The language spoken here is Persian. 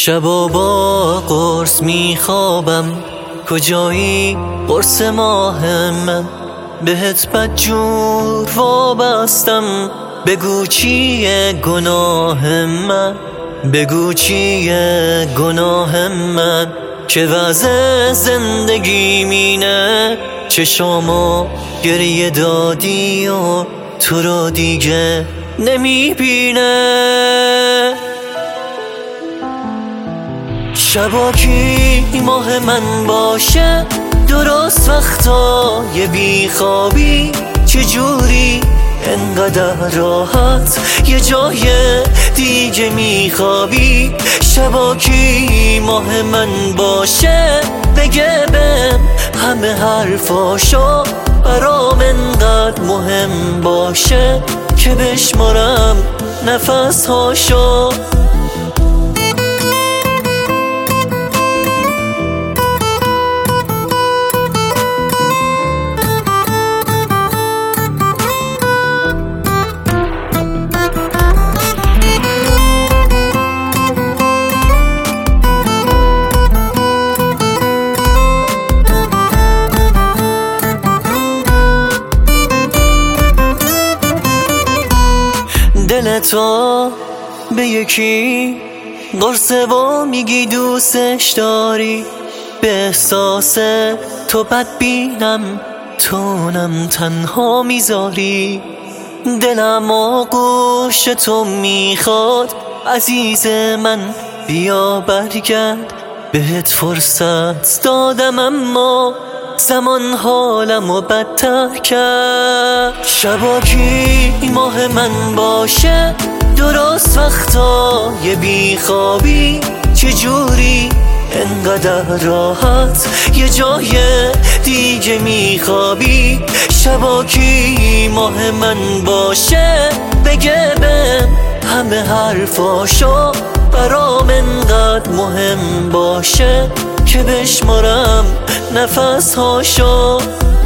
شبا با قرص میخوابم، کجایی قرص ماه من؟ بهت بدجور وابستم، بگو چیه گناه من؟ بگو چیه گناه من؟ که وضع زندگی مینه، چشامو گریه دادی و تو رو دیگه نمیبینه. شبا کی ماه من باشه، درست وقتای بیخوابی، چجوری انقدر راحت یه جای دیگه میخوابی؟ شبا کی ماه من باشه، بگه بهم همه حرفاشو، برام انقدر مهم باشه که بشمارم نفس هاشو. دلتو به یکی قرصه و میگی دوستش داری، به احساس تو بدبینم، تونم تنها میذاری. دلم آغوش تو میخواد، عزیز من بیا برگرد، بهت فرصت دادم اما زمان حالمو بدتر کرد. شبا کی ماه من باشه، درست وقتای بیخوابی، چجوری انقدر راحت یه جای دیگه میخوابی؟ شبا کی ماه من باشه، بگه بهم همه حرفاشو، برام انقدر مهم باشه که بشمارم نفس هاشو.